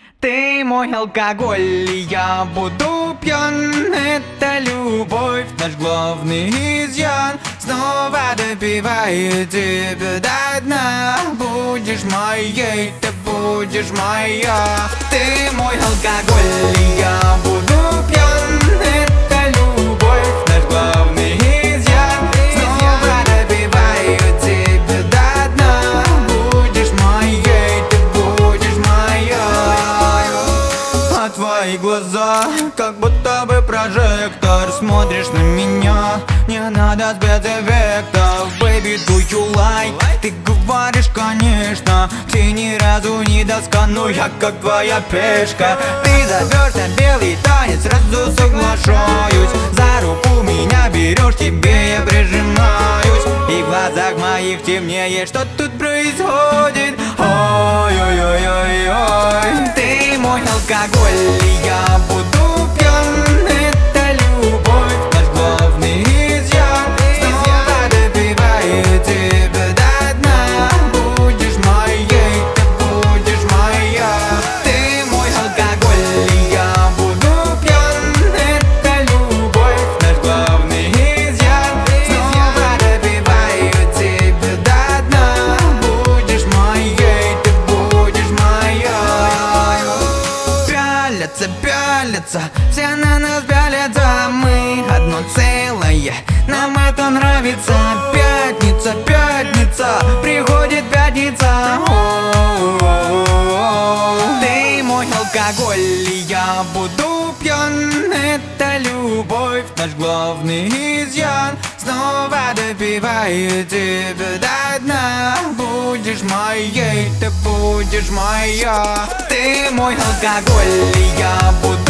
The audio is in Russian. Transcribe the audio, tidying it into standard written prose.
Ты мой алкоголь, и я буду пьян. Это любовь, наш главный изъян. Снова допиваю тебя до дна. Будешь моей, ты будешь моя. Ты мой алкоголь, и я буду пьян. Это любовь, наш главный изъян. Снова допиваю тебя до дна. Будешь моей, ты будешь моя. А твои глаза, как будто бы прожектор. Смотришь на меня, не надо спецэффектов. Baby, do you like? Ты говоришь, конечно. Ты ни разу не доска, но я как твоя пешка. Ты зовешь на белый танец, сразу соглашаюсь. За руку меня берешь, тебе я прижимаюсь. И в глазах моих темнее, что тут происходит. Ой-ой-ой-ой-ой. Ты мой алкоголь, и я буду пьян. Это любовь, наш главный изъян. Снова допиваю тебя до дна. Будешь моей, ты будешь моя. Ты мой алкоголь, и я буду пьян. Это любовь, наш главный изъян. Снова допиваю тебя до дна. Будешь моей, ты будешь моя. Пялятся, пялятся, все на нас пялятся. Мы одно целое, нам это нравится. Пятница, пятница, приходит пятница. Ты мой алкоголь, и я буду пьян. Это любовь, наш главный изъян. Снова допиваю тебя до дна. Будешь моей, ты будешь моя. Ты мой алкоголь, и я буду